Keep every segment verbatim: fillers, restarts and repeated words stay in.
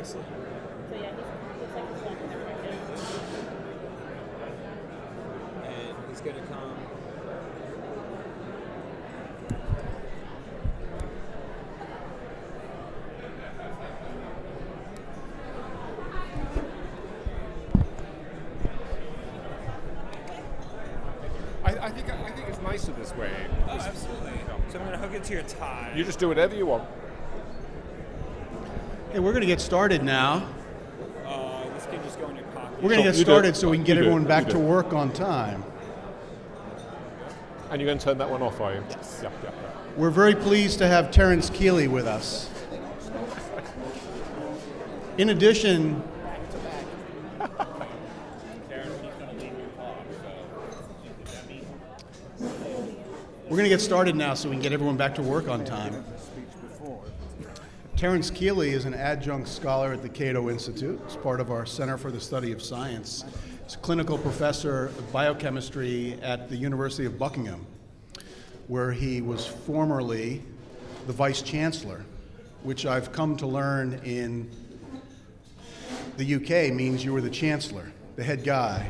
Excellent. So yeah, he's, looks like he's walking there right now. And he's going to come. I, I think I think it's nicer this way. Oh, absolutely. So I'm going to hook it to your tie. You just do whatever you want. Hey, we're going to get started now. Uh, this can just go in your pocket. We're going to get You do started it. so we can You get do it. everyone back You do to it. work on time. And you're going to turn that one off, are you? Yes. Yeah, yeah. We're very pleased to have Terence Keeley with us. In addition, we're going to get started now so we can get everyone back to work on time. Terence Keeley is an adjunct scholar at the Cato Institute. He's part of our Center for the Study of Science. He's a clinical professor of biochemistry at the University of Buckingham, where he was formerly the vice chancellor, which I've come to learn in the U K means you were the chancellor, the head guy.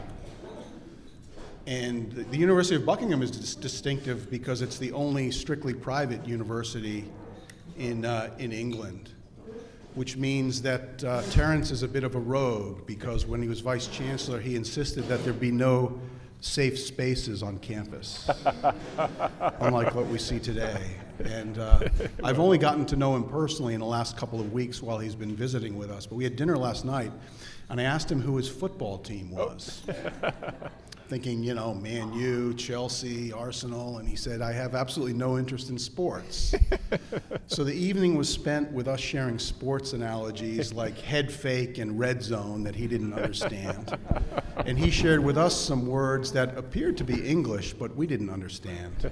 And the University of Buckingham is dis- distinctive because it's the only strictly private university in uh, in England, which means that uh, Terence is a bit of a rogue because when he was vice chancellor, he insisted that there be no safe spaces on campus, unlike what we see today. And uh, I've only gotten to know him personally in the last couple of weeks while he's been visiting with us. But we had dinner last night, and I asked him who his football team was. Thinking, you know, Man U, Chelsea, Arsenal, and he said, I have absolutely no interest in sports. So the evening was spent with us sharing sports analogies like head fake and red zone that he didn't understand. And he shared with us some words that appeared to be English, but we didn't understand.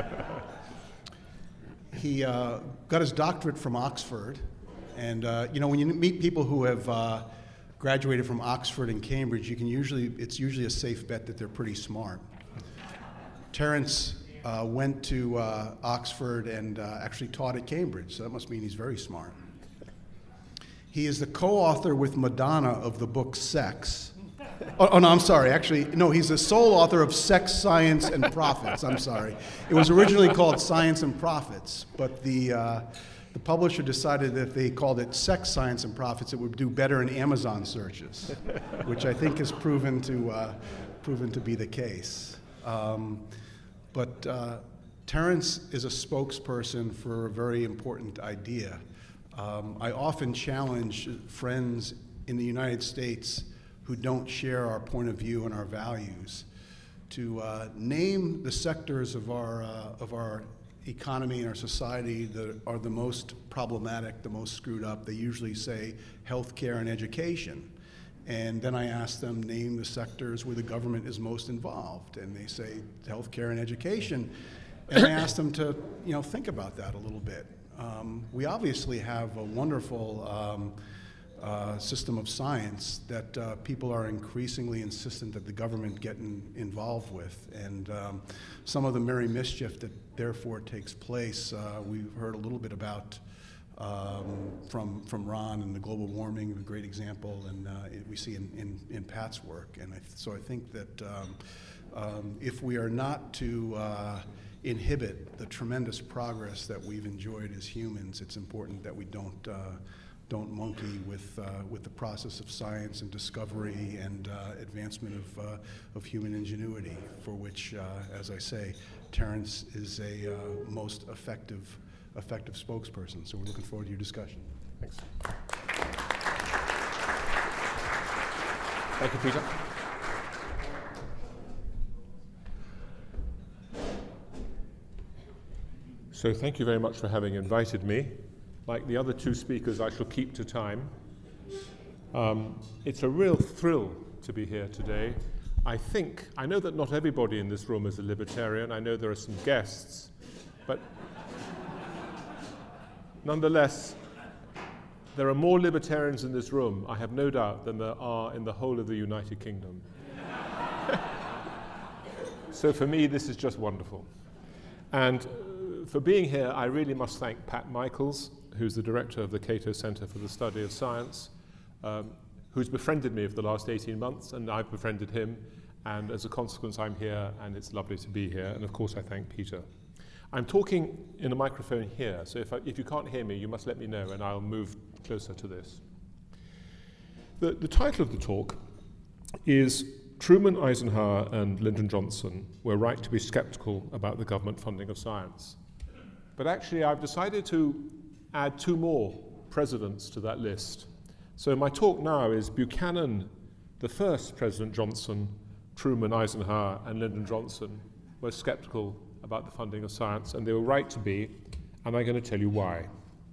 He uh, got his doctorate from Oxford, and uh, you know, when you meet people who have uh, graduated from Oxford and Cambridge, you can usually, it's usually a safe bet that they're pretty smart. Terence uh, went to uh, Oxford and uh, actually taught at Cambridge, so that must mean he's very smart. He is the co-author with Madonna of the book Sex. Oh, oh no, I'm sorry, actually, no, he's the sole author of Sex, Science, and Profits, I'm sorry. It was originally called Science and Profits, but the uh, The publisher decided that if they called it Sex, Science, and Profits, it would do better in Amazon searches, which I think has proven to uh, proven to be the case. Um, but uh, Terence is a spokesperson for a very important idea. Um, I often challenge friends in the United States who don't share our point of view and our values to uh, name the sectors of our uh, of our economy and our society that are the most problematic, the most screwed up. They usually say healthcare and education. And then I ask them, name the sectors where the government is most involved. And they say healthcare and education. And I ask them to, you know, think about that a little bit. Um, we obviously have a wonderful um, uh, system of science that uh, people are increasingly insistent that the government get in, involved with. And um, some of the merry mischief that therefore takes place, uh, we've heard a little bit about um, from, from Ron and the global warming, a great example, and uh, it, we see in, in, in Pat's work. And I th- so I think that um, um, if we are not to uh, inhibit the tremendous progress that we've enjoyed as humans, it's important that we don't uh, don't monkey with uh, with the process of science and discovery and uh, advancement of uh, of human ingenuity, for which, uh, as I say, Terence is a uh, most effective effective spokesperson. So we're looking forward to your discussion. Thanks. Thank you, Peter. So thank you very much for having invited me. Like the other two speakers, I shall keep to time. Um, it's a real thrill to be here today. I think, I know that not everybody in this room is a libertarian. I know there are some guests, but nonetheless, there are more libertarians in this room, I have no doubt, than there are in the whole of the United Kingdom. So for me, this is just wonderful. And uh, for being here, I really must thank Pat Michaels, who's the director of the Cato Center for the Study of Science, um, who's befriended me for the last eighteen months, and I've befriended him, and as a consequence I'm here, and it's lovely to be here, and of course I thank Peter. I'm talking in a microphone here, so if, I, if you can't hear me, you must let me know, and I'll move closer to this. The, the title of the talk is Truman, Eisenhower, and Lyndon Johnson were right to be skeptical about the government funding of science. But actually, I've decided to add two more presidents to that list. So my talk now is Buchanan, the first President Johnson, Truman, Eisenhower, and Lyndon Johnson were skeptical about the funding of science, and they were right to be, and I'm going to tell you why.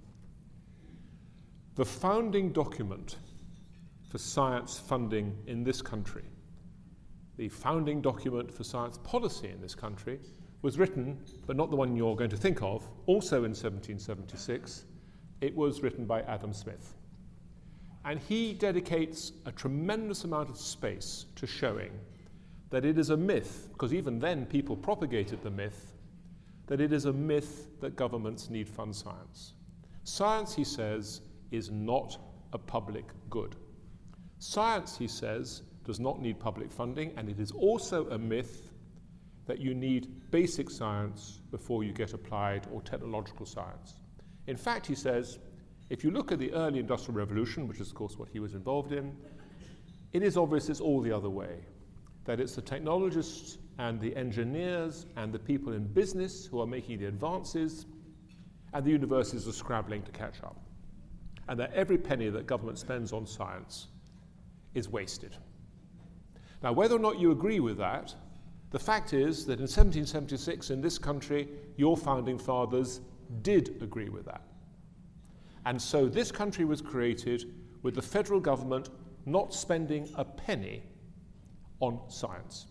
The founding document for science funding in this country, the founding document for science policy in this country, was written, but not the one you're going to think of, also in seventeen seventy-six. It was written by Adam Smith. And he dedicates a tremendous amount of space to showing that it is a myth, because even then people propagated the myth, that it is a myth that governments need fund science. Science, he says, is not a public good. Science, he says, does not need public funding, and it is also a myth that you need basic science before you get applied or technological science. In fact, he says, if you look at the early Industrial Revolution, which is of course what he was involved in, it is obvious it's all the other way, that it's the technologists and the engineers and the people in business who are making the advances, and the universities are scrabbling to catch up, and that every penny that government spends on science is wasted. Now, whether or not you agree with that, the fact is that in seventeen seventy-six in this country, your founding fathers did agree with that. And so this country was created with the federal government not spending a penny on science.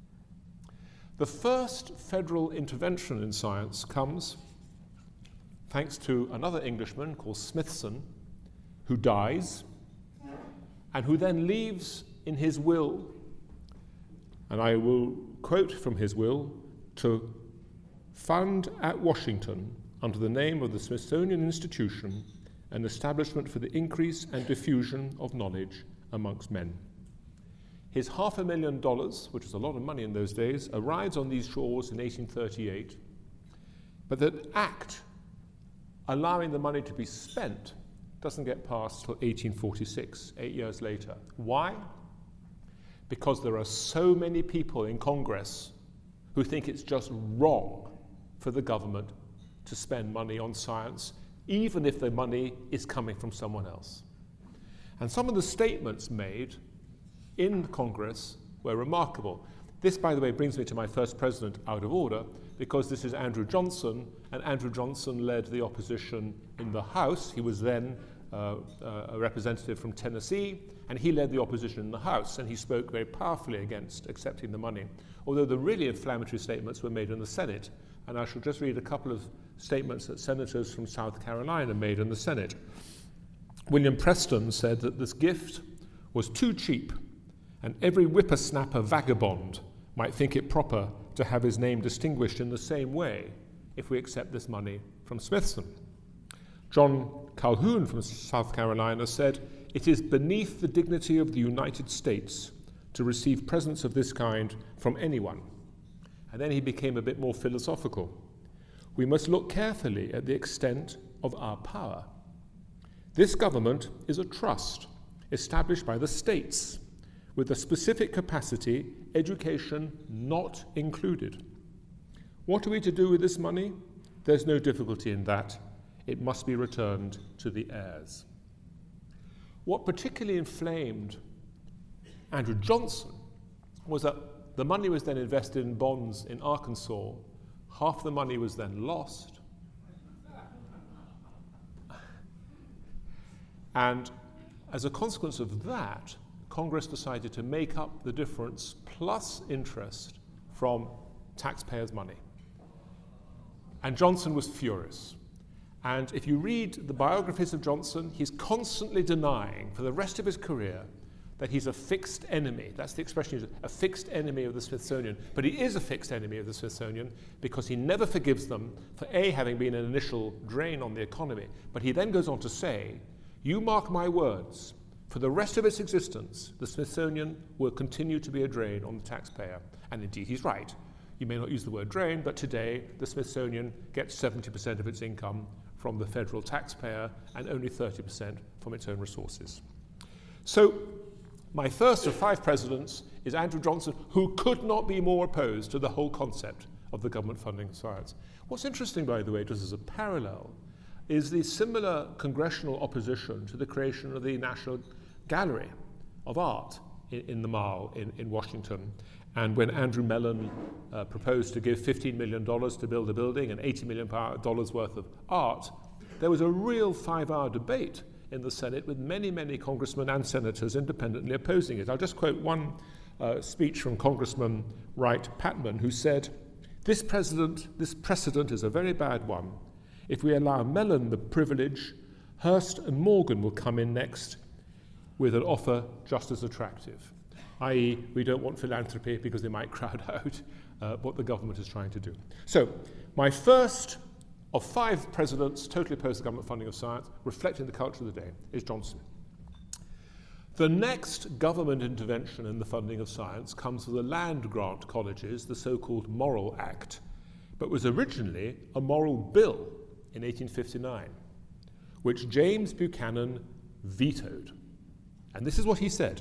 The first federal intervention in science comes thanks to another Englishman called Smithson, who dies, and who then leaves in his will, and I will quote from his will, to fund at Washington, under the name of the Smithsonian Institution, an establishment for the increase and diffusion of knowledge amongst men. His half a million dollars, which was a lot of money in those days, arrives on these shores in eighteen thirty-eight, but that act allowing the money to be spent doesn't get passed till eighteen forty-six, eight years later. Why? Because there are so many people in Congress who think it's just wrong for the government to spend money on science, even if the money is coming from someone else. And some of the statements made in Congress were remarkable. This, by the way, brings me to my first president out of order, because this is Andrew Johnson, and Andrew Johnson led the opposition in the House. He was then uh, uh, a representative from Tennessee, and he led the opposition in the House, and he spoke very powerfully against accepting the money, although the really inflammatory statements were made in the Senate. And I shall just read a couple of statements that senators from South Carolina made in the Senate. William Preston said that this gift was too cheap, and every whippersnapper vagabond might think it proper to have his name distinguished in the same way if we accept this money from Smithson. John Calhoun from South Carolina said, "It is beneath the dignity of the United States to receive presents of this kind from anyone." And then he became a bit more philosophical. "We must look carefully at the extent of our power. This government is a trust established by the states with a specific capacity, education not included. What are we to do with this money? There's no difficulty in that. It must be returned to the heirs." What particularly inflamed Andrew Johnson was that the money was then invested in bonds in Arkansas. Half the money was then lost. And as a consequence of that, Congress decided to make up the difference plus interest from taxpayers' money. And Johnson was furious. And if you read the biographies of Johnson, he's constantly denying for the rest of his career that he's a fixed enemy. That's the expression, a fixed enemy of the Smithsonian. But he is a fixed enemy of the Smithsonian because he never forgives them for A, having been an initial drain on the economy. But he then goes on to say, "You mark my words, For the rest of its existence, the Smithsonian will continue to be a drain on the taxpayer. And indeed, he's right. You may not use the word drain, but today the Smithsonian gets seventy percent of its income from the federal taxpayer and only thirty percent from its own resources. So, my first of five presidents is Andrew Johnson, who could not be more opposed to the whole concept of the government funding of science. What's interesting, by the way, just as a parallel, is the similar congressional opposition to the creation of the National Gallery of Art in, in the Mall in, in Washington. And when Andrew Mellon uh, proposed to give fifteen million dollars to build a building and eighty million dollars worth of art, there was a real five-hour debate in the Senate with many, many congressmen and senators independently opposing it. I'll just quote one uh, speech from Congressman Wright Patman, who said, this, president, this precedent is a very bad one. If we allow Mellon the privilege, Hearst and Morgan will come in next with an offer just as attractive, that is we don't want philanthropy because they might crowd out uh, what the government is trying to do. So my first of five presidents totally opposed to government funding of science, reflecting the culture of the day, is Johnson. The next government intervention in the funding of science comes with the land grant colleges, the so-called Morrill Act, but was originally a Morrill Bill in eighteen fifty-nine, which James Buchanan vetoed. And this is what he said: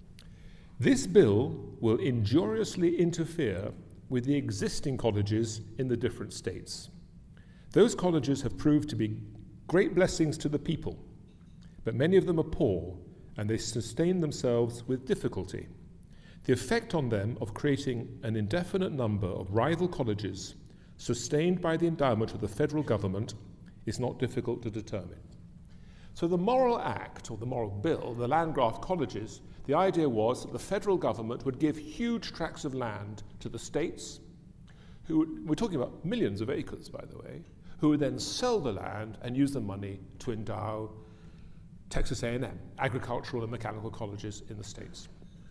this bill will injuriously interfere with the existing colleges in the different states. Those colleges have proved to be great blessings to the people, but many of them are poor and they sustain themselves with difficulty. The effect on them of creating an indefinite number of rival colleges sustained by the endowment of the federal government is not difficult to determine. So the Morrill Act, or the Morrill Bill, the land grant colleges, the idea was that the federal government would give huge tracts of land to the states, who would, we're talking about millions of acres, by the way, who would then sell the land and use the money to endow Texas A and M, agricultural and mechanical colleges in the states.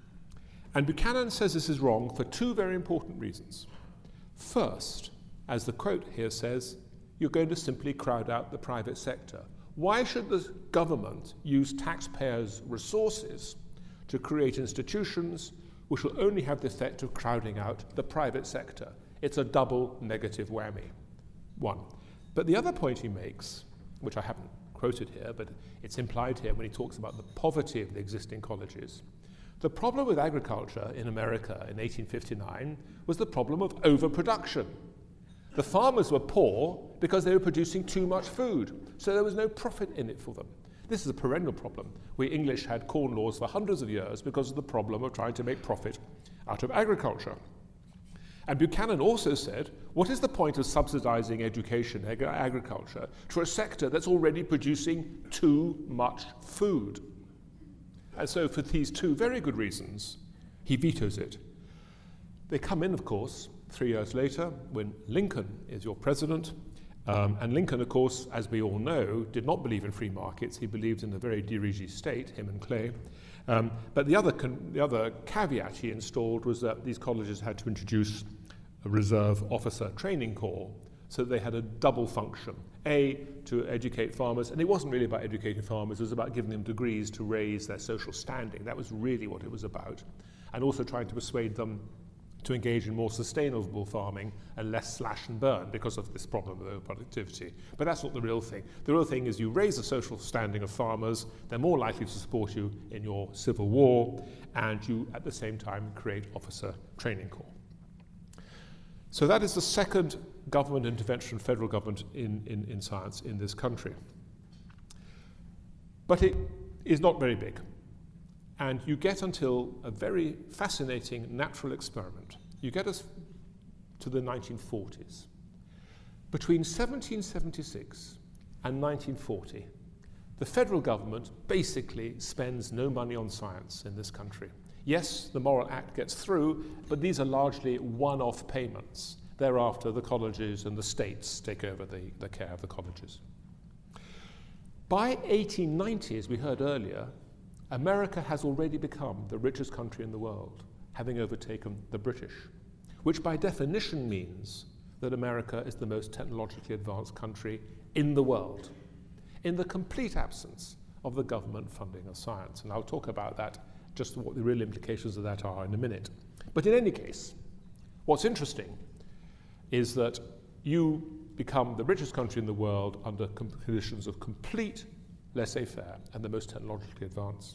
And Buchanan says this is wrong for two very important reasons. First, as the quote here says, you're going to simply crowd out the private sector. Why should the government use taxpayers' resources to create institutions which will only have the effect of crowding out the private sector? It's a double negative whammy. One. But the other point he makes, which I haven't quoted here, but it's implied here when he talks about the poverty of the existing colleges. The problem with agriculture in America in eighteen fifty-nine was the problem of overproduction. The farmers were poor because they were producing too much food, so there was no profit in it for them. This is a perennial problem. We English had corn laws for hundreds of years because of the problem of trying to make profit out of agriculture. And Buchanan also said, what is the point of subsidizing education, ag agriculture, to a sector that's already producing too much food? And so for these two very good reasons, he vetoes it. They come in, of course, three years later, when Lincoln is your president. Um, and Lincoln, of course, as we all know, did not believe in free markets. He believed in a very dirigé state, him and Clay. Um, but the other, con the other caveat he installed was that these colleges had to introduce a reserve officer training corps, so they had a double function. A, to educate farmers, and it wasn't really about educating farmers, it was about giving them degrees to raise their social standing. That was really what it was about. And also trying to persuade them to engage in more sustainable farming and less slash and burn because of this problem of overproductivity. But that's not the real thing. The real thing is you raise the social standing of farmers, they're more likely to support you in your civil war, and you at the same time create officer training corps. So that is the second government intervention, federal government in, in, in science in this country. But it is not very big. And you get until a very fascinating natural experiment. You get us to the nineteen forties. Between seventeen seventy-six and nineteen forty, the federal government basically spends no money on science in this country. Yes, the Morrill Act gets through, but these are largely one-off payments. Thereafter, the colleges and the states take over the, the care of the colleges. By eighteen ninety, as we heard earlier, America has already become the richest country in the world, having overtaken the British, which by definition means that America is the most technologically advanced country in the world, in the complete absence of the government funding of science. And I'll talk about that, just what the real implications of that are in a minute. But in any case, what's interesting is that you become the richest country in the world under conditions of complete laissez-faire and the most technologically advanced.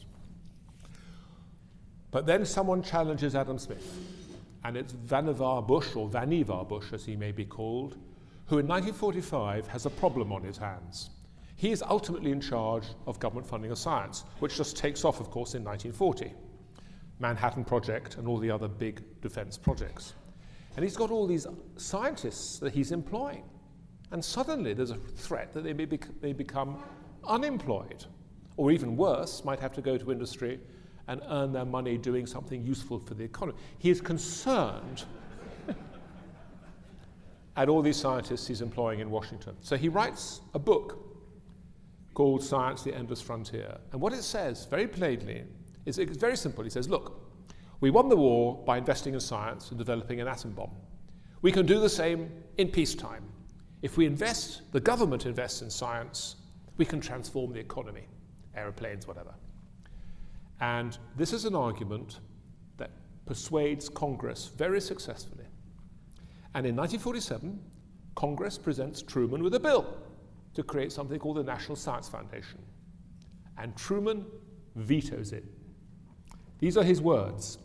But then someone challenges Adam Smith, and it's Vannevar Bush, or Vannevar Bush as he may be called, who in nineteen forty-five has a problem on his hands. He is ultimately in charge of government funding of science, which just takes off, of course, in nineteen forty. Manhattan Project and all the other big defense projects. And he's got all these scientists that he's employing. And suddenly there's a threat that they may, bec- may become unemployed, or even worse, might have to go to industry and earn their money doing something useful for the economy. He is concerned at all these scientists he's employing in Washington. So he writes a book called Science, the Endless Frontier. And what it says, very plainly, is it's very simple. He says, look, we won the war by investing in science and developing an atom bomb. We can do the same in peacetime. If we invest, the government invests in science, we can transform the economy, aeroplanes, whatever. And this is an argument that persuades Congress very successfully. And in nineteen forty-seven, Congress presents Truman with a bill to create something called the National Science Foundation. And Truman vetoes it. These are his words.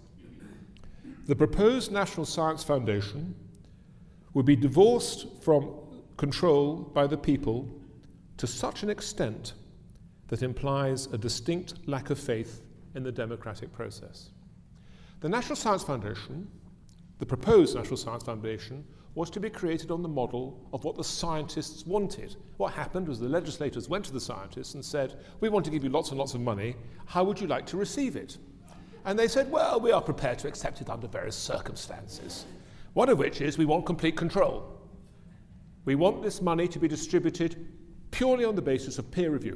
The proposed National Science Foundation would be divorced from control by the people to such an extent that implies a distinct lack of faith in the democratic process. The National Science Foundation, the proposed National Science Foundation, was to be created on the model of what the scientists wanted. What happened was the legislators went to the scientists and said, we want to give you lots and lots of money, how would you like to receive it? And they said, well, we are prepared to accept it under various circumstances, one of which is we want complete control. We want this money to be distributed purely on the basis of peer review.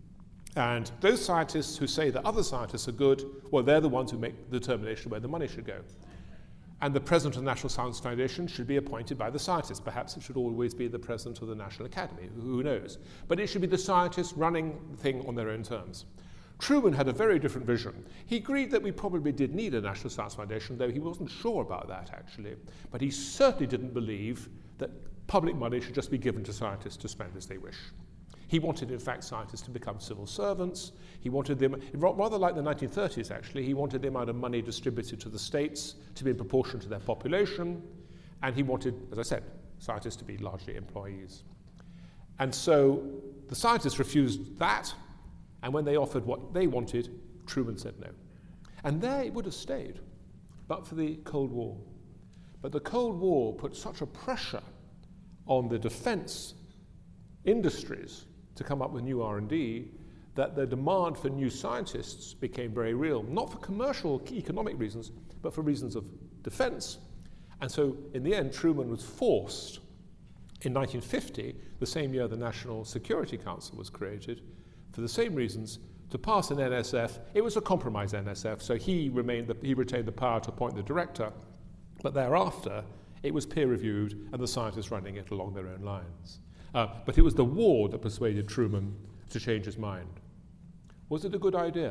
And those scientists who say that other scientists are good, well, they're the ones who make the determination where the money should go. And the president of the National Science Foundation should be appointed by the scientists. Perhaps it should always be the president of the National Academy, who knows. But it should be the scientists running the thing on their own terms. Truman had a very different vision. He agreed that we probably did need a National Science Foundation, though he wasn't sure about that, actually. But he certainly didn't believe that public money should just be given to scientists to spend as they wish. He wanted, in fact, scientists to become civil servants. He wanted them, rather like the nineteen thirties, actually, he wanted the amount of money distributed to the states to be in proportion to their population. And he wanted, as I said, scientists to be largely employees. And so the scientists refused that. And when they offered what they wanted, Truman said no. And there it would have stayed, but for the Cold War. But the Cold War put such a pressure on the defense industries to come up with new R and D that the demand for new scientists became very real, not for commercial economic reasons, but for reasons of defense. And so in the end, Truman was forced in nineteen fifty, the same year the National Security Council was created, for the same reasons, to pass an N S F. It was a compromise N S F, so he remained the, he retained the power to appoint the director, but thereafter it was peer-reviewed and the scientists running it along their own lines. Uh, but it was the war that persuaded Truman to change his mind. Was it a good idea?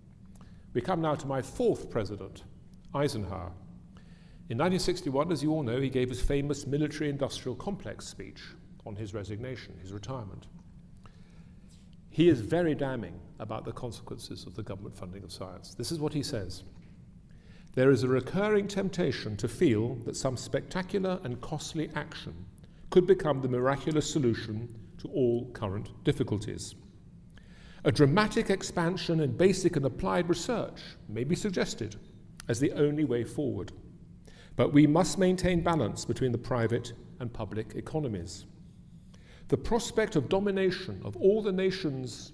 We come now to my fourth president, Eisenhower. In nineteen sixty-one, as you all know, he gave his famous military-industrial complex speech on his resignation, his retirement. He is very damning about the consequences of the government funding of science. This is what he says. There is a recurring temptation to feel that some spectacular and costly action could become the miraculous solution to all current difficulties. A dramatic expansion in basic and applied research may be suggested as the only way forward, but we must maintain balance between the private and public economies. The prospect of domination of all the nation's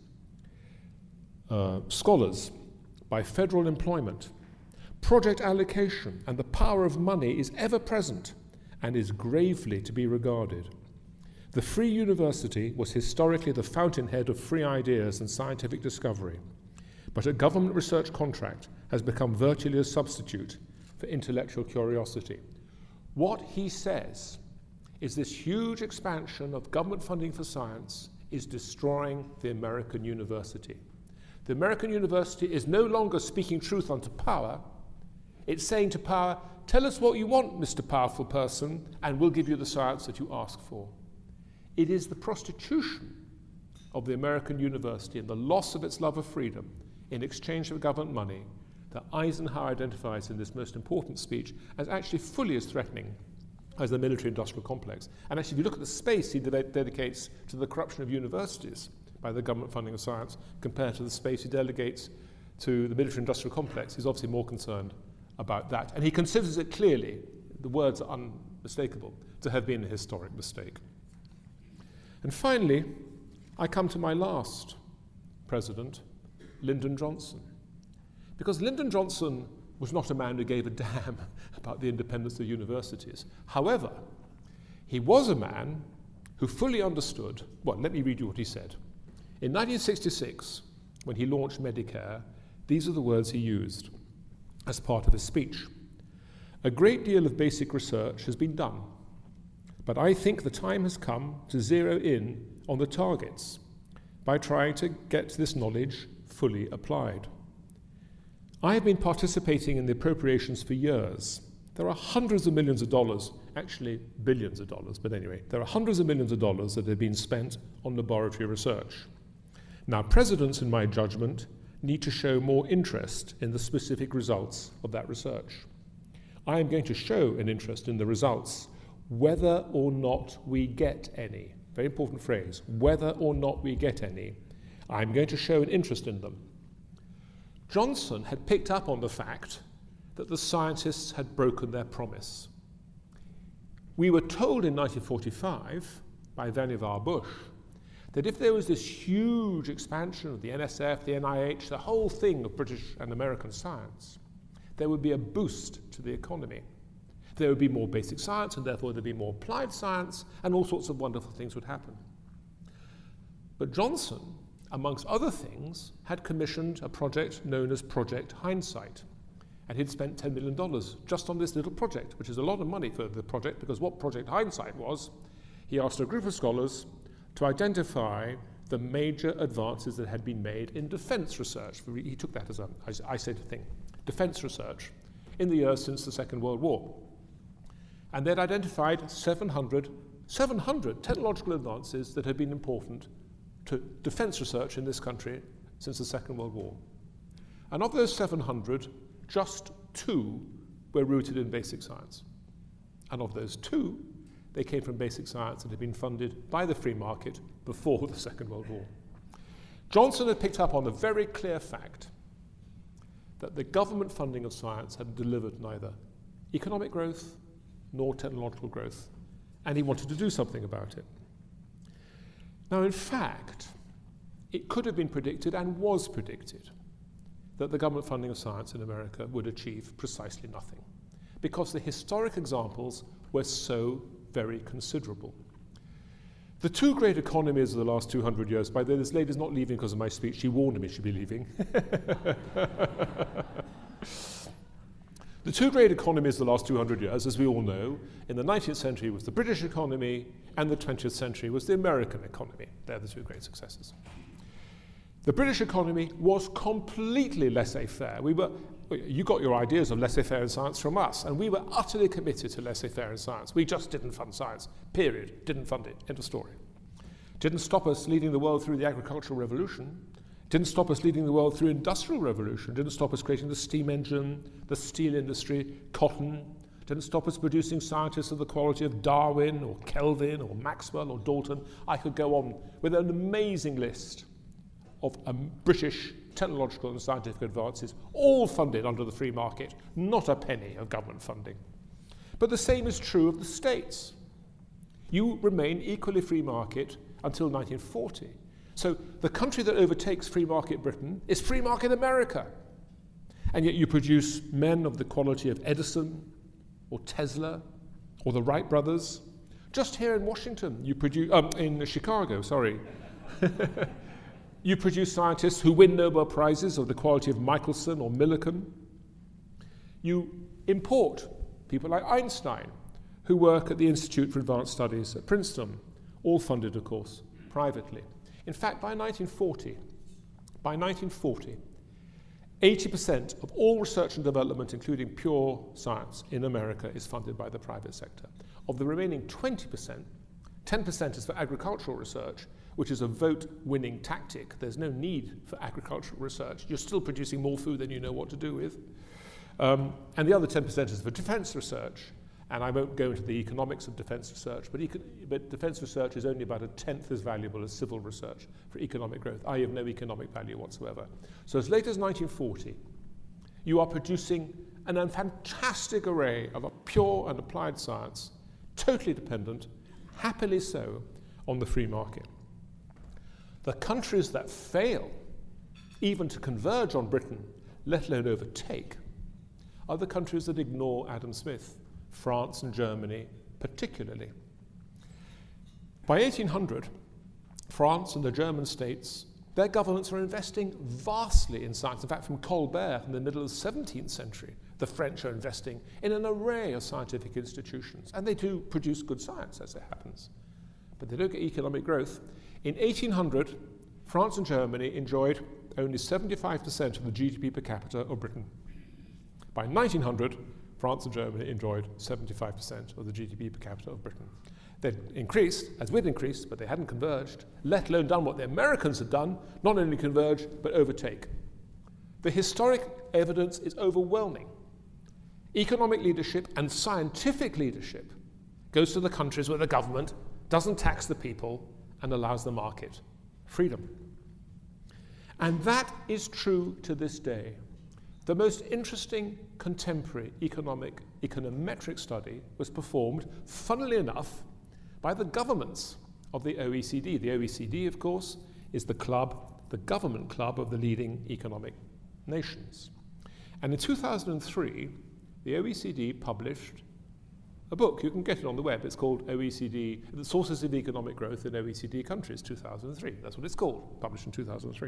uh, scholars by federal employment, project allocation, and the power of money is ever present and is gravely to be regarded. The Free University was historically the fountainhead of free ideas and scientific discovery, but a government research contract has become virtually a substitute for intellectual curiosity. What he says is this huge expansion of government funding for science is destroying the American university. The American university is no longer speaking truth unto power. It's saying to power, tell us what you want, Mister Powerful Person, and we'll give you the science that you ask for. It is the prostitution of the American university and the loss of its love of freedom in exchange for government money that Eisenhower identifies in this most important speech as actually fully as threatening as the military-industrial complex. And actually, if you look at the space he de- dedicates to the corruption of universities by the government funding of science compared to the space he delegates to the military-industrial complex, he's obviously more concerned about that. And he considers it clearly, the words are unmistakable, to have been a historic mistake. And finally, I come to my last president, Lyndon Johnson. Because Lyndon Johnson was not a man who gave a damn about the independence of universities. However, he was a man who fully understood, well, let me read you what he said. In nineteen sixty-six, when he launched Medicare, these are the words he used as part of his speech. A great deal of basic research has been done, but I think the time has come to zero in on the targets by trying to get this knowledge fully applied. I have been participating in the appropriations for years. There are hundreds of millions of dollars, actually billions of dollars, but anyway, there are hundreds of millions of dollars that have been spent on laboratory research. Now, presidents, in my judgment, need to show more interest in the specific results of that research. I am going to show an interest in the results, whether or not we get any. Very important phrase, whether or not we get any. I'm going to show an interest in them. Johnson had picked up on the fact that the scientists had broken their promise. We were told in nineteen forty-five by Vannevar Bush that if there was this huge expansion of the N S F, the N I H, the whole thing of British and American science, there would be a boost to the economy. There would be more basic science, and therefore there'd be more applied science, and all sorts of wonderful things would happen. But Johnson, amongst other things, had commissioned a project known as Project Hindsight. And he'd spent ten million dollars just on this little project, which is a lot of money for the project, because what Project Hindsight was, he asked a group of scholars to identify the major advances that had been made in defense research. He took that as a, as I said, thing, defense research, in the years since the Second World War. And they'd identified seven hundred, seven hundred technological advances that had been important to defense research in this country since the Second World War. And of those seven hundred, just two were rooted in basic science. And of those two, they came from basic science that had been funded by the free market before the Second World War. Johnson had picked up on the very clear fact that the government funding of science had delivered neither economic growth nor technological growth, and he wanted to do something about it. Now, in fact, it could have been predicted and was predicted that the government funding of science in America would achieve precisely nothing, because the historic examples were so very considerable. The two great economies of the last two hundred years, by the way, this lady's not leaving because of my speech, she warned me she'd be leaving. The two great economies of the last two hundred years, as we all know, in the nineteenth century was the British economy, and the twentieth century was the American economy. They're the two great successes. The British economy was completely laissez-faire. We were, you got your ideas of laissez-faire in science from us, and we were utterly committed to laissez-faire in science. We just didn't fund science, period. Didn't fund it, end of story. Didn't stop us leading the world through the agricultural revolution. Didn't stop us leading the world through industrial revolution. Didn't stop us creating the steam engine, the steel industry, cotton. Didn't stop us producing scientists of the quality of Darwin or Kelvin or Maxwell or Dalton. I could go on with an amazing list of um, British technological and scientific advances, all funded under the free market, not a penny of government funding. But the same is true of the States. You remain equally free market until nineteen forty. So the country that overtakes free market Britain is free market America. And yet you produce men of the quality of Edison or Tesla or the Wright brothers. Just here in Washington, you produce, um, in Chicago, sorry. You produce scientists who win Nobel Prizes of the quality of Michelson or Millikan. You import people like Einstein, who work at the Institute for Advanced Studies at Princeton, all funded, of course, privately. In fact, by nineteen forty, By nineteen forty, eighty percent of all research and development, including pure science in America, is funded by the private sector. Of the remaining twenty percent, ten percent is for agricultural research, which is a vote-winning tactic. There's no need for agricultural research. You're still producing more food than you know what to do with. Um, and the other ten percent is for defense research. And I won't go into the economics of defense research, but, eco but defense research is only about a tenth as valuable as civil research for economic growth. I have no economic value whatsoever. So as late as nineteen forty, you are producing an, a fantastic array of a pure and applied science, totally dependent, happily so, on the free market. The countries that fail even to converge on Britain, let alone overtake, are the countries that ignore Adam Smith, France and Germany particularly. By eighteen hundred, France and the German states, their governments are investing vastly in science. In fact, from Colbert in the middle of the seventeenth century, the French are investing in an array of scientific institutions. And they do produce good science, as it happens. But they don't get economic growth. In eighteen hundred, France and Germany enjoyed only seventy-five percent of the G D P per capita of Britain. By nineteen hundred, France and Germany enjoyed seventy-five percent of the G D P per capita of Britain. They'd increased, as we'd increased, but they hadn't converged, let alone done what the Americans had done, not only converge, but overtake. The historic evidence is overwhelming. Economic leadership and scientific leadership goes to the countries where the government doesn't tax the people and allows the market freedom. And that is true to this day. The most interesting contemporary economic econometric study was performed, funnily enough, by the governments of the O E C D. The O E C D, of course, is the club, the government club of the leading economic nations. And in two thousand three, the O E C D published a book. You can get it on the web. It's called O E C D, The Sources of Economic Growth in O E C D Countries, two thousand three. That's what it's called, published in two thousand three.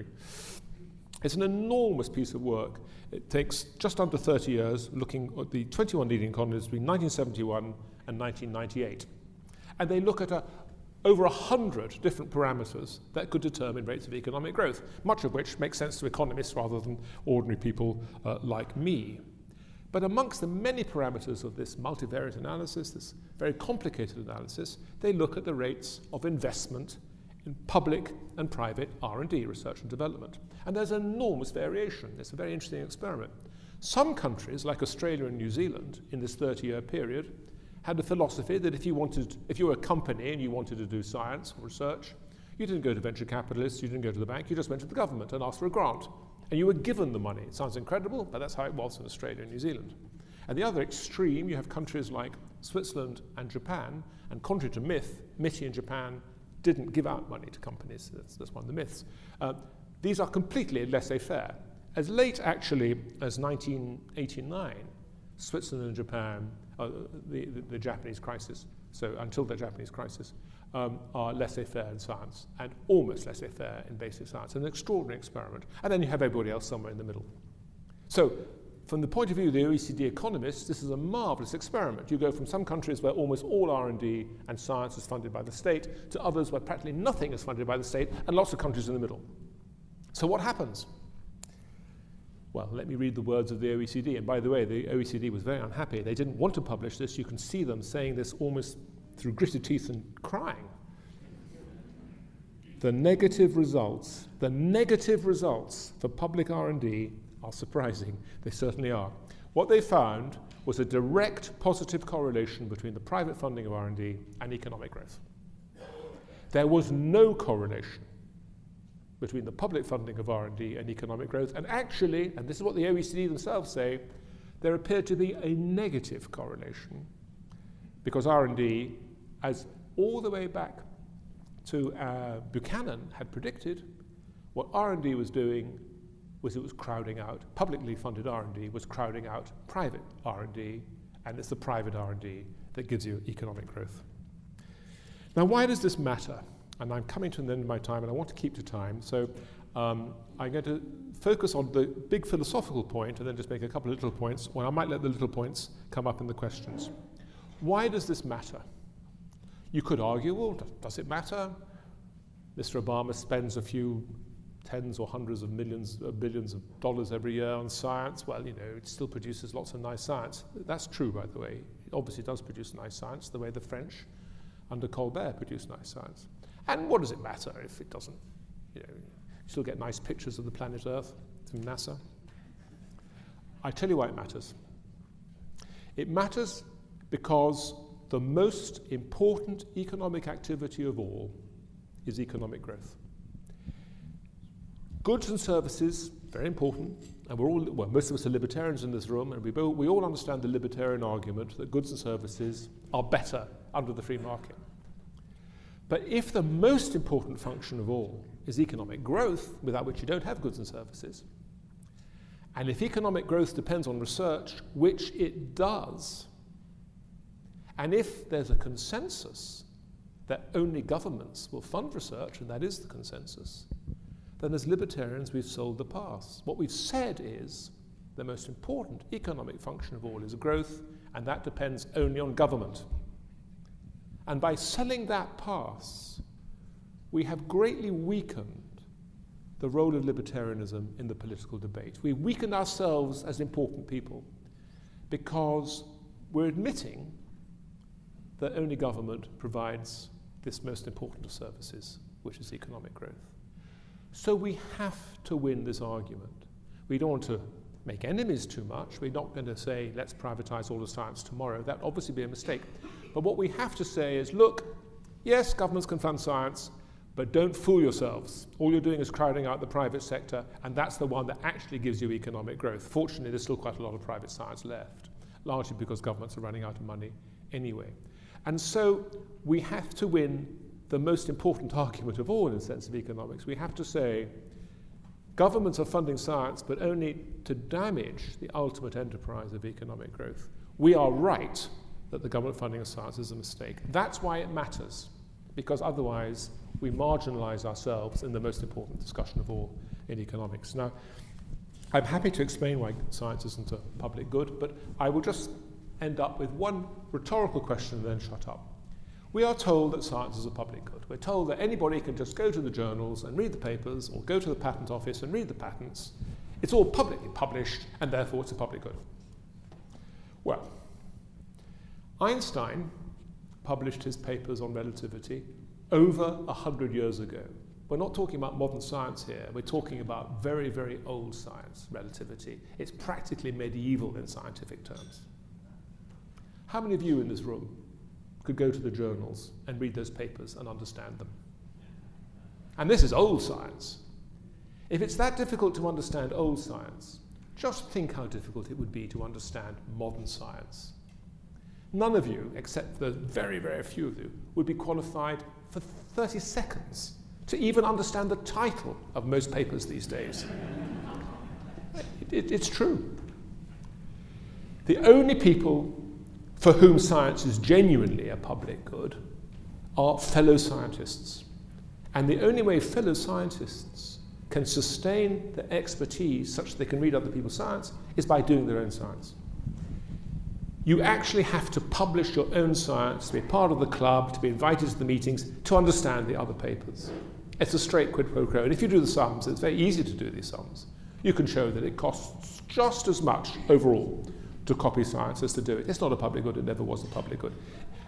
It's an enormous piece of work. It takes just under thirty years, looking at the twenty-one leading economies between nineteen seventy-one and nineteen ninety-eight. And they look at a, over one hundred different parameters that could determine rates of economic growth, much of which makes sense to economists rather than ordinary people uh, like me. But amongst the many parameters of this multivariate analysis, this very complicated analysis, they look at the rates of investment in public and private R and D, research and development. And there's enormous variation. It's a very interesting experiment. Some countries, like Australia and New Zealand, in this thirty-year period, had a philosophy that if you wanted, if you were a company and you wanted to do science or research, you didn't go to venture capitalists, you didn't go to the bank, you just went to the government and asked for a grant. And you were given the money. It sounds incredible, but that's how it was in Australia and New Zealand. At the other extreme, you have countries like Switzerland and Japan, and contrary to myth, M I T I in Japan didn't give out money to companies. That's, that's one of the myths. Uh, these are completely laissez-faire. As late, actually, as nineteen eighty-nine, Switzerland and Japan, uh, the, the, the Japanese crisis, so until the Japanese crisis, um, are laissez-faire in science, and almost laissez-faire in basic science. An extraordinary experiment. And then you have everybody else somewhere in the middle. So, from the point of view of the O E C D economists, this is a marvelous experiment. You go from some countries where almost all R and D and science is funded by the state to others where practically nothing is funded by the state, and lots of countries in the middle. So what happens? Well, let me read the words of the O E C D. And by the way, the O E C D was very unhappy. They didn't want to publish this. You can see them saying this almost through gritted teeth and crying. The negative results, the negative results for public R and D are surprising. They certainly are. What they found was a direct positive correlation between the private funding of R and D and economic growth. There was no correlation between the public funding of R and D and economic growth, and actually, and this is what the O E C D themselves say, there appeared to be a negative correlation because R and D, as all the way back to uh, Buchanan had predicted, what R and D was doing was it was crowding out, publicly funded R and D was crowding out private R and D, and it's the private R and D that gives you economic growth. Now, why does this matter? And I'm coming to the end of my time, and I want to keep to time, so um, I'm going to focus on the big philosophical point and then just make a couple of little points, or I might let the little points come up in the questions. Why does this matter? You could argue, well, does it matter? Mister Obama spends a few tens or hundreds of millions, uh, billions of dollars every year on science. Well, you know, it still produces lots of nice science. That's true, by the way. It obviously does produce nice science, the way the French under Colbert produced nice science. And what does it matter if it doesn't? You know, you still get nice pictures of the planet Earth from NASA. I tell you why it matters. It matters because the most important economic activity of all is economic growth. Goods and services, very important, and we're all, well, most of us are libertarians in this room, and we, bo- we all understand the libertarian argument that goods and services are better under the free market. But if the most important function of all is economic growth, without which you don't have goods and services, and if economic growth depends on research, which it does, and if there's a consensus that only governments will fund research, and that is the consensus, then as libertarians we've sold the past. What we've said is the most important economic function of all is growth, and that depends only on government. And by selling that pass, we have greatly weakened the role of libertarianism in the political debate. We weaken ourselves as important people because we're admitting that only government provides this most important of services, which is economic growth. So we have to win this argument. We don't want to make enemies too much. We're not going to say, let's privatize all the science tomorrow. That would obviously be a mistake. But what we have to say is, look, yes, governments can fund science, but don't fool yourselves. All you're doing is crowding out the private sector, and that's the one that actually gives you economic growth. Fortunately, there's still quite a lot of private science left, largely because governments are running out of money anyway. And so we have to win the most important argument of all in the sense of economics. We have to say, governments are funding science, but only to damage the ultimate enterprise of economic growth. We are right that the government funding of science is a mistake. That's why it matters, because otherwise we marginalize ourselves in the most important discussion of all in economics. Now, I'm happy to explain why science isn't a public good, but I will just end up with one rhetorical question and then shut up. We are told that science is a public good. We're told that anybody can just go to the journals and read the papers, or go to the patent office and read the patents. It's all publicly published, and therefore it's a public good. Well, Einstein published his papers on relativity over a hundred years ago. We're not talking about modern science here. We're talking about very, very old science, relativity. It's practically medieval in scientific terms. How many of you in this room could go to the journals and read those papers and understand them? And this is old science. If it's that difficult to understand old science, just think how difficult it would be to understand modern science. None of you, except the very, very few of you, would be qualified for thirty seconds to even understand the title of most papers these days. It, it, it's true. The only people for whom science is genuinely a public good are fellow scientists. And the only way fellow scientists can sustain their expertise such that they can read other people's science is by doing their own science. You actually have to publish your own science, to be part of the club, to be invited to the meetings, to understand the other papers. It's a straight quid pro quo. And if you do the sums, it's very easy to do these sums. You can show that it costs just as much overall to copy science as to do it. It's not a public good. It never was a public good.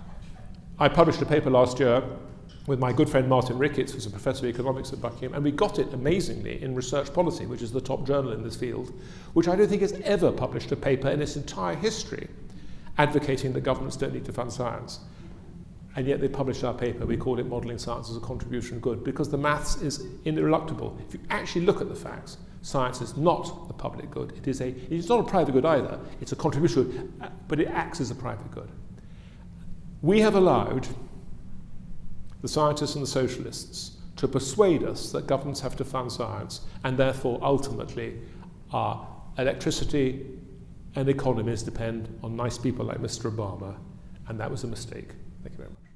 I published a paper last year with my good friend Martin Ricketts, who's a professor of economics at Buckingham, and we got it amazingly in Research Policy, which is the top journal in this field, which I don't think has ever published a paper in its entire history advocating that governments don't need to fund science. And yet they published our paper. We called it Modelling Science as a Contribution Good, because the maths is ineluctable. If you actually look at the facts, science is not a public good. It is a, it's not a private good either. It's a contribution good, but it acts as a private good. We have allowed the scientists and the socialists to persuade us that governments have to fund science, and therefore ultimately our electricity and economies depend on nice people like Mister Obama, and that was a mistake. Thank you very much.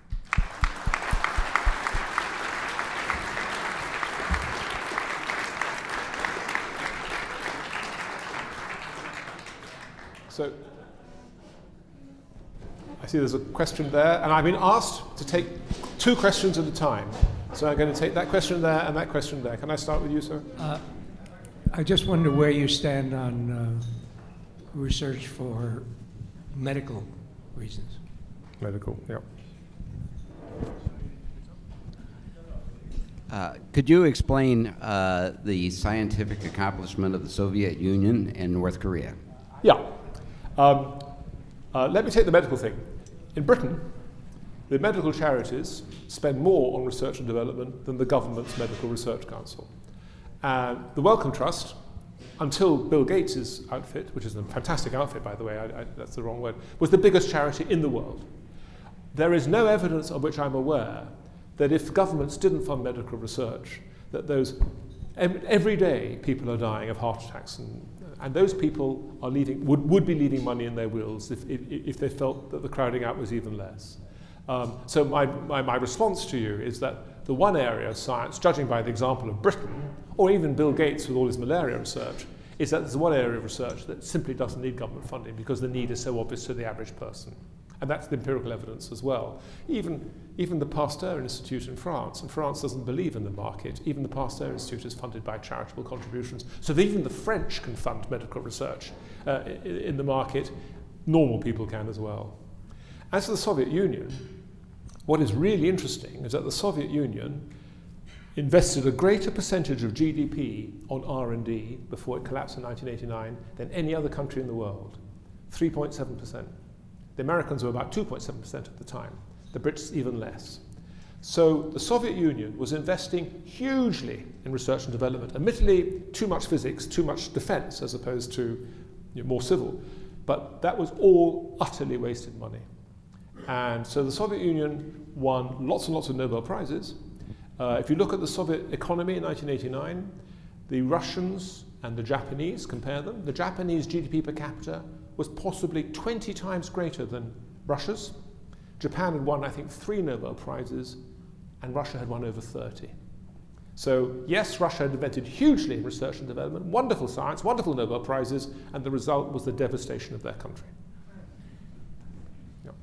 So, I see there's a question there, and I've been asked to take two questions at a time. So I'm going to take that question there and that question there. Can I start with you, sir? Uh, I just wonder where you stand on uh, research for medical reasons. Medical, yeah. Uh, could you explain uh, the scientific accomplishment of the Soviet Union and North Korea? Yeah. Um, uh, let me take the medical thing. In Britain, the medical charities spend more on research and development than the government's Medical Research Council. And the Wellcome Trust, until Bill Gates' outfit, which is a fantastic outfit, by the way, I, I, that's the wrong word, was the biggest charity in the world. There is no evidence of which I'm aware that if governments didn't fund medical research, that those, every day people are dying of heart attacks, and, and those people are leaving, would, would be leaving money in their wills if, if, if they felt that the crowding out was even less. Um, so my, my, my response to you is that the one area of science, judging by the example of Britain, or even Bill Gates with all his malaria research, is that there's one area of research that simply doesn't need government funding because the need is so obvious to the average person. And that's the empirical evidence as well. Even, even the Pasteur Institute in France, and France doesn't believe in the market, even the Pasteur Institute is funded by charitable contributions. So that even the French can fund medical research uh, in, in the market, normal people can as well. As for the Soviet Union, what is really interesting is that the Soviet Union invested a greater percentage of G D P on R and D before it collapsed in nineteen eighty-nine than any other country in the world, three point seven percent. The Americans were about two point seven percent at the time, the Brits even less. So the Soviet Union was investing hugely in research and development, admittedly too much physics, too much defense as opposed to you know, more civil, but that was all utterly wasted money. And so the Soviet Union won lots and lots of Nobel Prizes. Uh, if you look at the Soviet economy in nineteen eighty-nine, the Russians and the Japanese, compare them, the Japanese G D P per capita was possibly twenty times greater than Russia's. Japan had won, I think, three Nobel Prizes, and Russia had won over thirty. So yes, Russia had invented hugely in research and development, wonderful science, wonderful Nobel Prizes, and the result was the devastation of their country. Yep.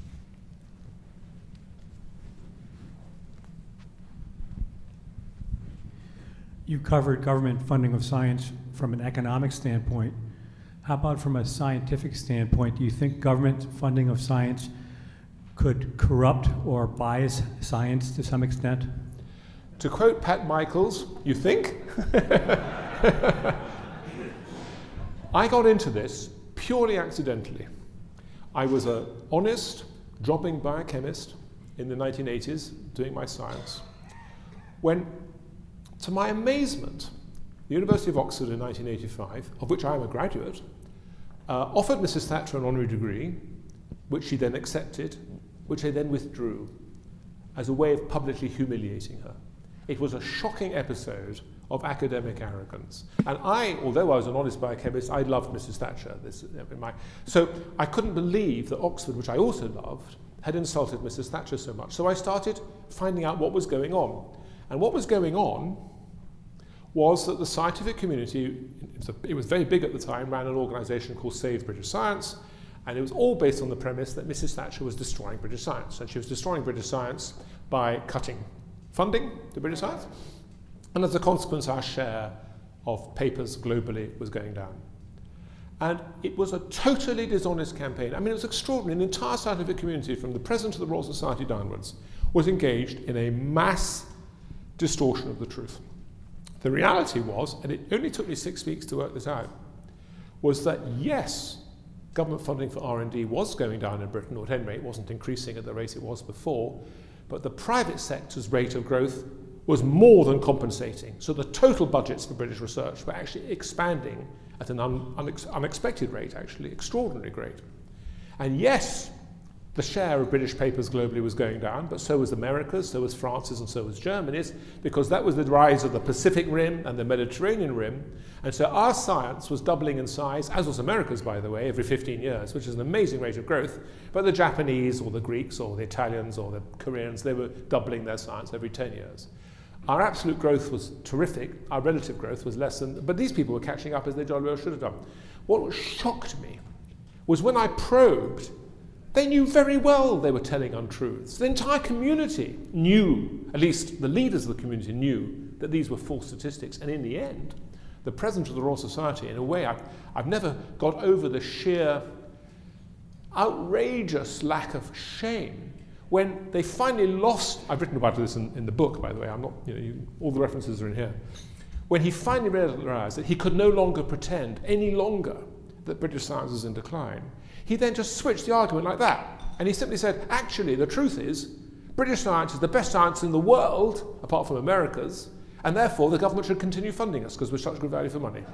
You covered government funding of science from an economic standpoint. How about from a scientific standpoint? Do you think government funding of science could corrupt or bias science to some extent? To quote Pat Michaels, you think? I got into this purely accidentally. I was an honest, jobbing biochemist in the nineteen eighties doing my science, when, to my amazement, the University of Oxford in nineteen eighty-five, of which I am a graduate, uh, offered Missus Thatcher an honorary degree, which she then accepted, which they then withdrew as a way of publicly humiliating her. It was a shocking episode of academic arrogance. And I, although I was an honest biochemist, I loved Missus Thatcher. This, in my, so I couldn't believe that Oxford, which I also loved, had insulted Missus Thatcher so much. So I started finding out what was going on. And what was going on was that the scientific community, it was, a, it was very big at the time, ran an organisation called Save British Science, and it was all based on the premise that Missus Thatcher was destroying British science. And she was destroying British science by cutting funding to British science. And as a consequence, our share of papers globally was going down. And it was a totally dishonest campaign. I mean, it was extraordinary. An entire scientific community, from the President of the Royal Society downwards, was engaged in a mass distortion of the truth. The reality was, and it only took me six weeks to work this out, was that yes, government funding for R and D was going down in Britain, or at any rate it wasn't increasing at the rate it was before, but the private sector's rate of growth was more than compensating. So the total budgets for British research were actually expanding at an un unex unexpected rate, actually, extraordinary rate. And yes, the share of British papers globally was going down, but so was America's, so was France's, and so was Germany's, because that was the rise of the Pacific Rim and the Mediterranean Rim. And so our science was doubling in size, as was America's, by the way, every fifteen years, which is an amazing rate of growth. But the Japanese, or the Greeks, or the Italians, or the Koreans, they were doubling their science every ten years. Our absolute growth was terrific. Our relative growth was less than, but these people were catching up as they jolly well should have done. What shocked me was when I probed They knew very well they were telling untruths. The entire community knew, at least the leaders of the community knew, that these were false statistics. And in the end, the president of the Royal Society, in a way, I've, I've never got over the sheer outrageous lack of shame when they finally lost. I've written about this in, in the book, by the way. I'm not, you know, you, all the references are in here. When he finally realized that he could no longer pretend any longer that British science was in decline, he then just switched the argument like that. And he simply said, actually, the truth is, British science is the best science in the world, apart from America's, and therefore the government should continue funding us because we're such good value for money.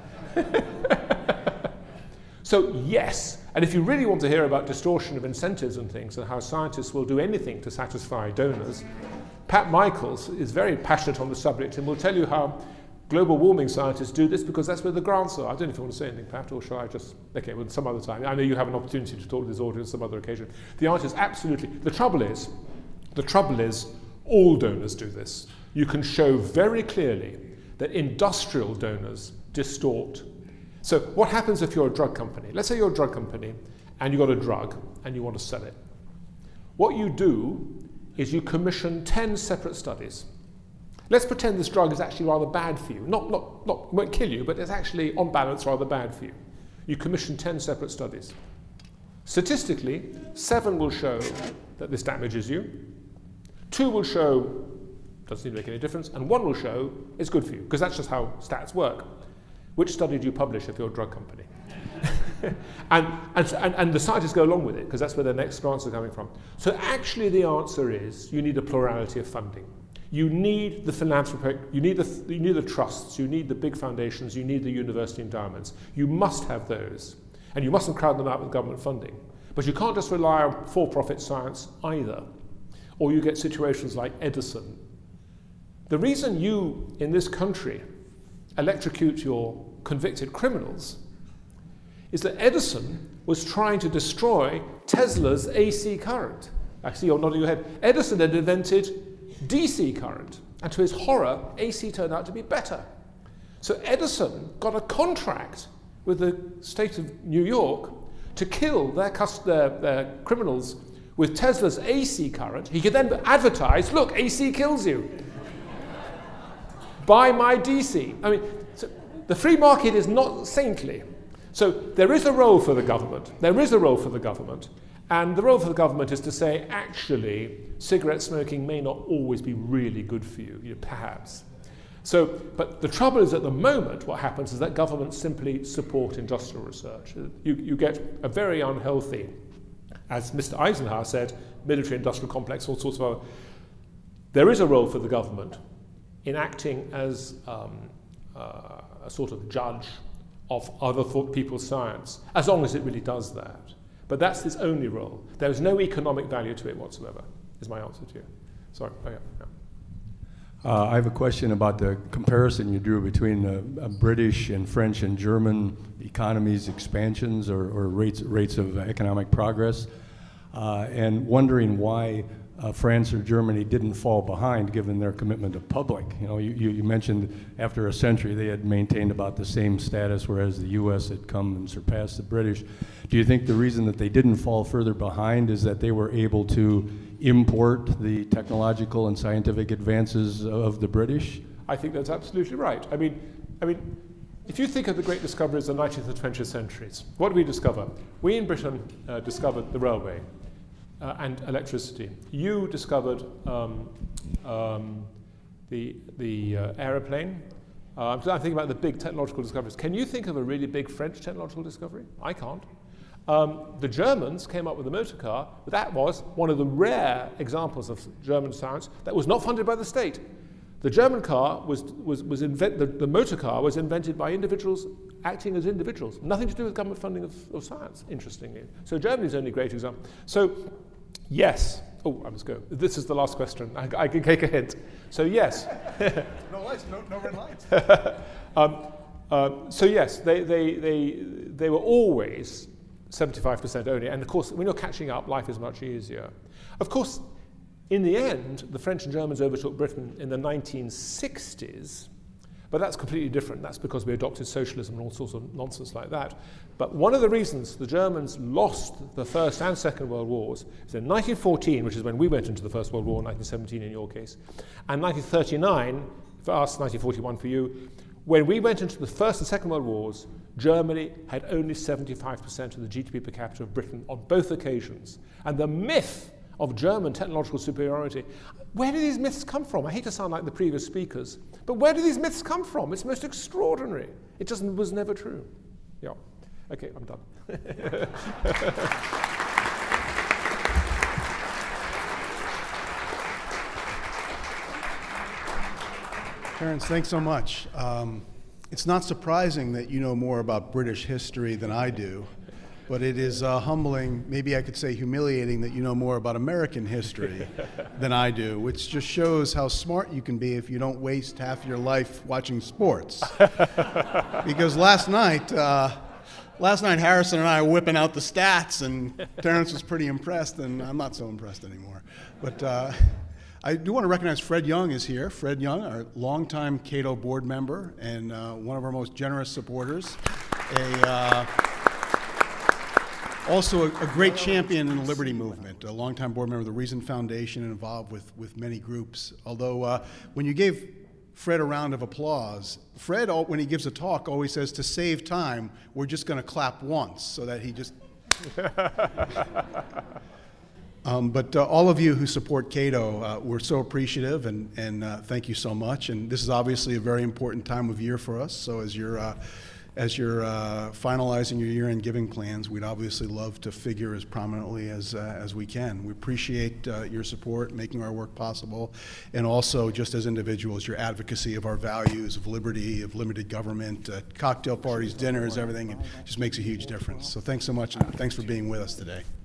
So yes, and if you really want to hear about distortion of incentives and things and how scientists will do anything to satisfy donors, Pat Michaels is very passionate on the subject and will tell you how global warming scientists do this because that's where the grants are. I don't know if you want to say anything, Pat, or shall I just... Okay, well, some other time. I know you have an opportunity to talk to this audience some other occasion. The answer is absolutely. The trouble is, the trouble is, all donors do this. You can show very clearly that industrial donors distort. So what happens if you're a drug company? Let's say you're a drug company and you've got a drug and you want to sell it. What you do is you commission ten separate studies. Let's pretend this drug is actually rather bad for you. Not, not, not, it won't kill you, but it's actually, on balance, rather bad for you. You commission ten separate studies. Statistically, seven will show that this damages you. Two will show doesn't seem to make any difference, and one will show it's good for you, because that's just how stats work. Which study do you publish if you're a drug company? and, and, and, and the scientists go along with it, because that's where their next grants are coming from. So actually the answer is you need a plurality of funding. You need the philanthropic, you need the, you need the trusts, you need the big foundations, you need the university endowments. You must have those. And you mustn't crowd them out with government funding. But you can't just rely on for-profit science either. Or you get situations like Edison. The reason you, in this country, electrocute your convicted criminals is that Edison was trying to destroy Tesla's A C current. I see you're nodding your head. Edison had invented D C current, and to his horror, A C turned out to be better. So Edison got a contract with the state of New York to kill their, their, their criminals with Tesla's A C current. He could then advertise, look, A C kills you. Buy my D C. I mean, so the free market is not saintly. So there is a role for the government. There is a role for the government. And the role for the government is to say, actually, cigarette smoking may not always be really good for you, you know, perhaps. So, but the trouble is at the moment, what happens is that governments simply support industrial research. You, you get a very unhealthy, as Mister Eisenhower said, military-industrial complex, all sorts of other. There is a role for the government in acting as um, uh, a sort of judge of other people's science, as long as it really does that. But that's its only role. There is no economic value to it whatsoever, is my answer to you. Sorry. Oh, yeah, yeah. Uh, I have a question about the comparison you drew between the uh, British and French and German economies' expansions or, or rates, rates of economic progress, uh, and wondering why uh, France or Germany didn't fall behind given their commitment to public. You know, you, you mentioned after a century they had maintained about the same status, whereas the U S had come and surpassed the British. Do you think the reason that they didn't fall further behind is that they were able to import the technological and scientific advances of the British? I think that's absolutely right. I mean, I mean, if you think of the great discoveries of the nineteenth and twentieth centuries, what did we discover? We in Britain uh, discovered the railway uh, and electricity. You discovered um, um, the, the uh, aeroplane. Uh, I'm thinking about the big technological discoveries. Can you think of a really big French technological discovery? I can't. Um, the Germans came up with the motor car, but that was one of the rare examples of German science that was not funded by the state. The German car was, was, was invent, the, the motor car was invented by individuals acting as individuals. Nothing to do with government funding of, of science, interestingly. So Germany's only great example. So, yes. Oh, I must go. This is the last question. I, I can take a hint. So, yes. No lights, no, no red lights. um, uh, so, yes, they, they, they, they were always seventy-five percent only. And of course, when you're catching up, life is much easier. Of course, in the end, the French and Germans overtook Britain in the nineteen sixties, But that's completely different. That's because we adopted socialism and all sorts of nonsense like that. But one of the reasons the Germans lost the First and Second World Wars is in nineteen fourteen, which is when we went into the First World War, nineteen seventeen in your case, and nineteen thirty-nine, for us, nineteen forty-one for you, when we went into the First and Second World Wars, Germany had only seventy-five percent of the G D P per capita of Britain on both occasions. And the myth of German technological superiority, where do these myths come from? I hate to sound like the previous speakers, but where do these myths come from? It's most extraordinary. It just was never true. Yeah. Okay, I'm done. Terence, thanks so much. Um, it's not surprising that you know more about British history than I do, but it is uh, humbling, maybe I could say humiliating, that you know more about American history than I do, which just shows how smart you can be if you don't waste half your life watching sports. Because last night, uh, last night Harrison and I were whipping out the stats, and Terence was pretty impressed, and I'm not so impressed anymore. But uh, I do want to recognize Fred Young is here. Fred Young, our longtime Cato board member and uh, one of our most generous supporters. A, uh, also a, a great champion in the Liberty Movement, a longtime board member of the Reason Foundation and involved with, with many groups. Although uh, when you gave Fred a round of applause, Fred, when he gives a talk, always says, to save time, we're just going to clap once, so that he just... Um, but uh, all of you who support Cato, uh, we're so appreciative, and, and uh, thank you so much. And this is obviously a very important time of year for us. So as you're, uh, as you're uh, finalizing your year-end giving plans, we'd obviously love to figure as prominently as, uh, as we can. We appreciate uh, your support, making our work possible, and also, just as individuals, your advocacy of our values of liberty, of limited government, uh, cocktail parties, dinners, everything. It just makes a huge difference. So thanks so much, and thanks for being with us today.